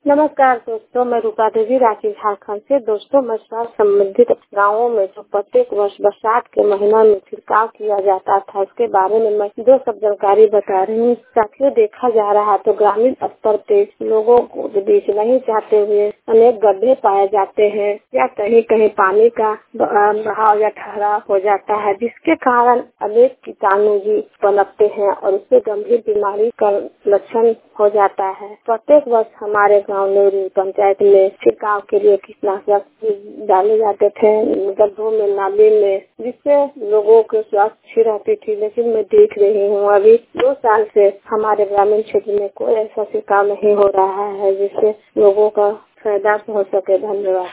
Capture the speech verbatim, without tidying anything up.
नमस्कार दोस्तों, मैं रूपा देवी रांची झारखंड से। दोस्तों, मैं स्वास्थ्य संबंधित गाँवों में जो प्रत्येक वर्ष बरसात के महीना में छिड़काव किया जाता था, इसके बारे में मैं दो सब जानकारी बता रही हूँ। साथियों, देखा जा रहा है तो ग्रामीण स्तर पे लोगों को बीच नहीं चाहते हुए अनेक गड्ढे पाए जाते हैं या कहीं कहीं पानी का बहाव या ठहराव हो जाता है, जिसके कारण अनेक कीटाणु जी पनपते हैं और उससे गंभीर बीमारी का लक्षण हो जाता है। प्रत्येक वर्ष हमारे गांव नेहरू पंचायत में छिड़काव के लिए कीटनाशक डाले जाते थे गड्ढों में, नाली में, जिससे लोगों के स्वास्थ्य अच्छी रहती थी। लेकिन मैं देख रही हूँ अभी दो साल से हमारे ग्रामीण क्षेत्र में कोई ऐसा छिड़काव नहीं हो रहा है जिससे लोगों का फायदा हो सके। धन्यवाद।